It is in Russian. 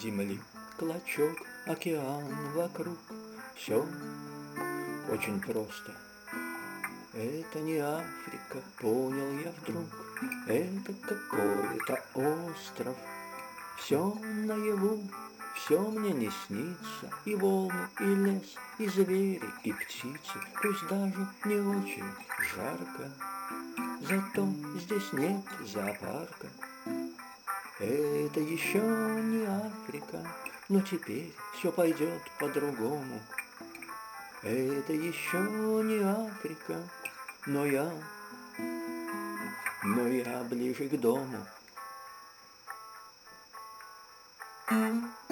земли, клочок, океан вокруг. Все очень просто. Это не Африка, понял я вдруг. Это какой-то остров. Все наяву, все мне не снится. И волны, и лес, и звери, и птицы. Пусть даже не очень жарко, зато здесь нет зоопарка. Это еще не Африка, но теперь все пойдет по-другому. Это еще не Африка, но я ближе к дому.